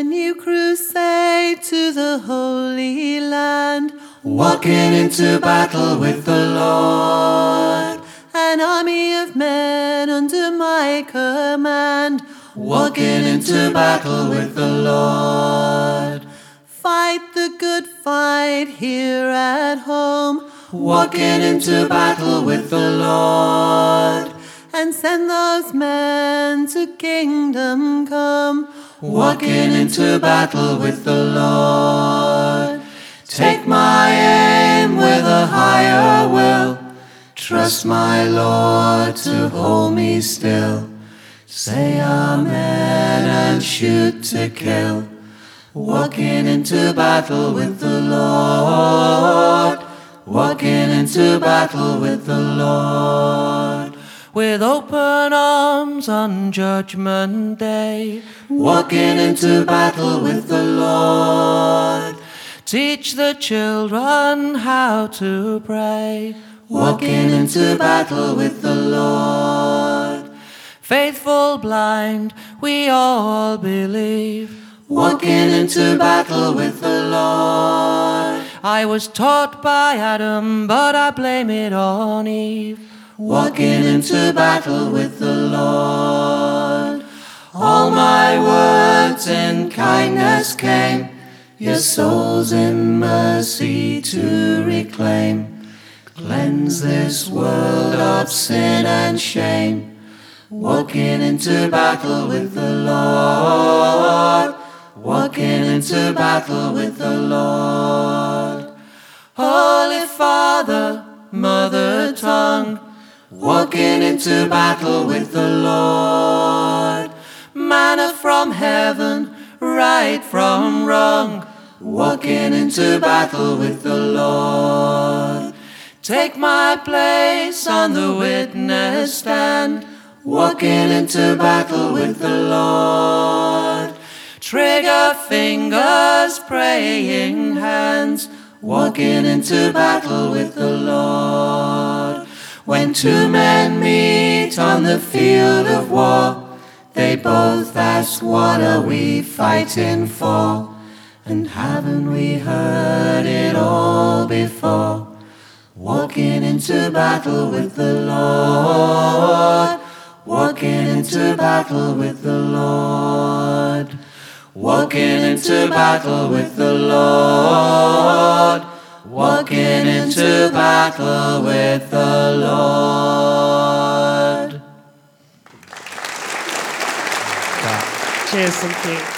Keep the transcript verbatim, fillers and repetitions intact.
a new crusade to the Holy Land, walking into battle with the Lord. An army of men under my command, walking into battle with the Lord. Fight the good fight here at home, walking into battle with the Lord. And send those men to kingdom come, walking into battle with the Lord. Take my aim with a higher will, trust my Lord to hold me still. Say amen and shoot to kill, walking into battle with the Lord, walking into battle with the Lord. With open arms on Judgment Day, walking into battle with the Lord. Teach the children how to pray, walking into battle with the Lord. Faithful blind, we all believe, walking into battle with the Lord. I was taught by Adam, but I blame it on Eve, walking into battle with the Lord. All my words in kindness came, your souls in mercy to reclaim. Cleanse this world of sin and shame, walking into battle with the Lord, walking into battle with the Lord. Holy Father, Mother Tongue, walking into battle with the Lord. Manna from heaven, right from wrong, walking into battle with the Lord. Take my place on the witness stand, walking into battle with the Lord. Trigger fingers, praying hands, walking into battle with the Lord. When two men meet on the field of war, they both ask, what are we fighting for? And haven't we heard it all before? Walking into battle with the Lord, walking into battle with the Lord, walking into battle with the Lord, walking into battle with the Lord. Cheers, thank you.